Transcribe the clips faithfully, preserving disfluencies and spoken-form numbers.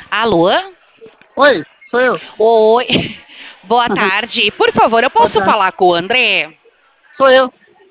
Alô? Oi, sou eu. Oi, boa tarde. Por favor, eu Boa posso tarde. falar com o André? Sou eu.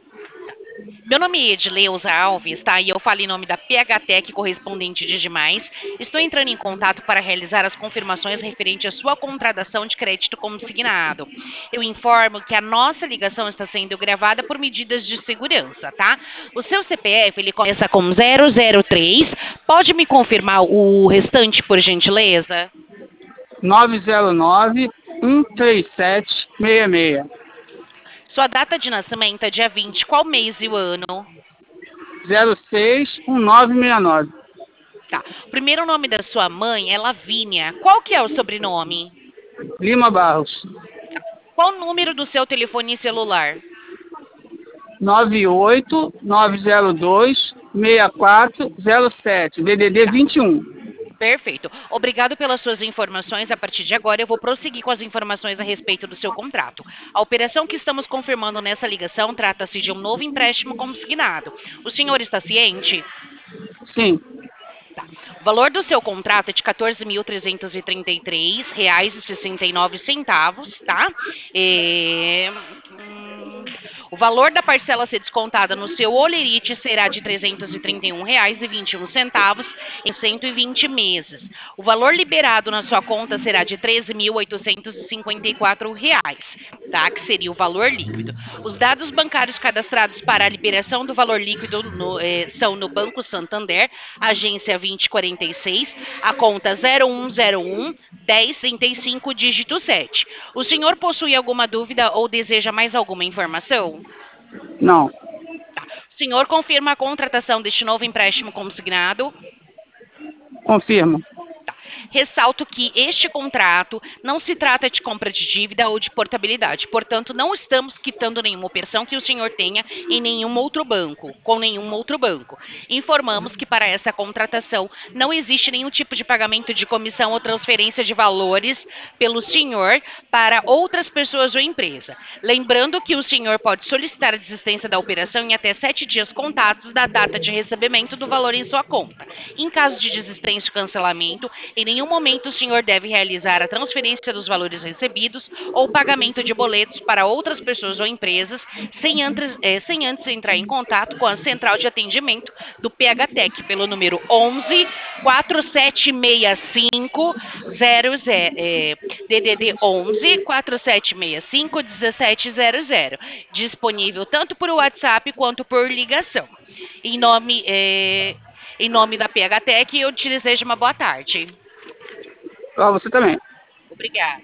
Meu nome é Edileuza Alves, tá? E eu falo em nome da P H Tech, correspondente de demais. Estou entrando em contato para realizar as confirmações referente à sua contratação de crédito consignado. Eu informo que a nossa ligação está sendo gravada por medidas de segurança, tá? O seu C P F, ele começa com zero zero três. Pode me confirmar o restante, por gentileza? nove zero nove, um três sete, seis seis. Sua data de nascimento é dia vinte. Qual mês e o ano? zero seis, um nove seis nove. Tá. O primeiro nome da sua mãe é Lavínia. Qual que é o sobrenome? Lima Barros. Qual o número do seu telefone celular? nove oito nove zero dois, seis quatro zero sete. D D D Tá. vinte e um. Perfeito. Obrigado pelas suas informações. A partir de agora, eu vou prosseguir com as informações a respeito do seu contrato. A operação que estamos confirmando nessa ligação trata-se de um novo empréstimo consignado. O senhor está ciente? Sim. Tá. O valor do seu contrato é de quatorze mil trezentos e trinta e três reais e sessenta e nove centavos, tá? É, hum, O valor da parcela a ser descontada no seu holerite será de trezentos e trinta e um reais e vinte e um centavos em cento e vinte meses. O valor liberado na sua conta será de treze mil oitocentos e cinquenta e quatro reais, tá? Que seria o valor líquido. Os dados bancários cadastrados para a liberação do valor líquido no, eh, são no Banco Santander, agência vinte quarenta e seis, a conta zero um zero um, dez trinta e cinco, dígito sete. O senhor possui alguma dúvida ou deseja mais alguma informação? Não. O senhor confirma a contratação deste novo empréstimo consignado? Confirmo. Ressalto que este contrato não se trata de compra de dívida ou de portabilidade, portanto, não estamos quitando nenhuma operação que o senhor tenha em nenhum outro banco, com nenhum outro banco. Informamos que para essa contratação não existe nenhum tipo de pagamento de comissão ou transferência de valores pelo senhor para outras pessoas ou empresa. Lembrando que o senhor pode solicitar a desistência da operação em até sete dias contados da data de recebimento do valor em sua conta. Em caso de desistência ou cancelamento, em nenhum momento o senhor deve realizar a transferência dos valores recebidos ou pagamento de boletos para outras pessoas ou empresas sem antes, eh, sem antes entrar em contato com a central de atendimento do P H Tech pelo número onze quatro sete seis cinco zero zero, eh, D D D onze quatro sete seis cinco um sete zero zero, disponível tanto por WhatsApp quanto por ligação. Em nome, eh, em nome da P H Tech, eu te desejo uma boa tarde. Pra você também. Obrigada.